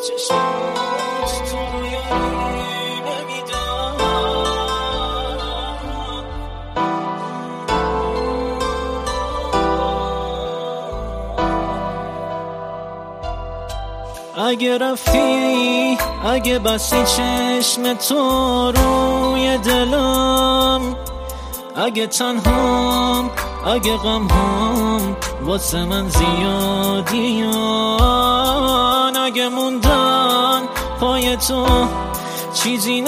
چشمات تو رو یاری نمیدم. اگه رفتی، اگه بستی چشم تو روی دلم، اگه تنهام، اگه غمهام واسه من زیادیان، اگه موندن پای تو چیزی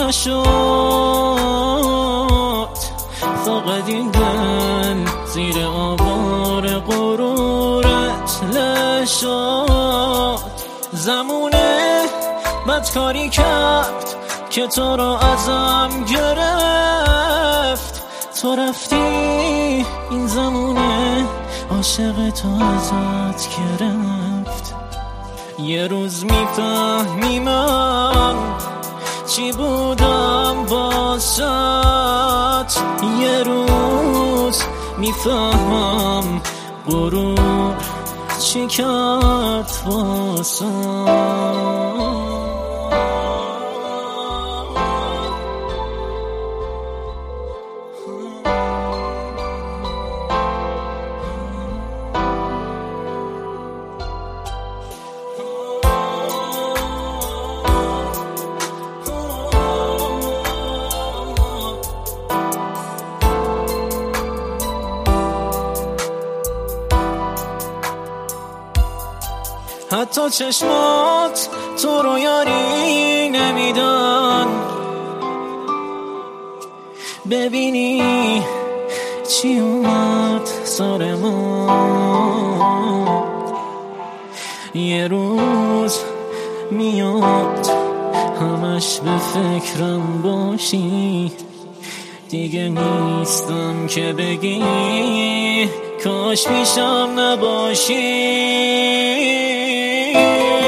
نشد، فقط این دل زیر آوار غرورت لشد. زمونه بدکاری کرد که تو رو ازم گرفت، تو رفتی این زمونه عاشق تو ازت گرفت. یه روز میفهمی من چی بودم واسط، یه روز میفهمم غرور چی کرد واسط. حتی چشمات تو رو یاری نمیدن، ببینی چی اومد سر ما. یه روز میاد همش به فکرم باشی، دیگه نیستم که بگی کاش پیشم نباشی.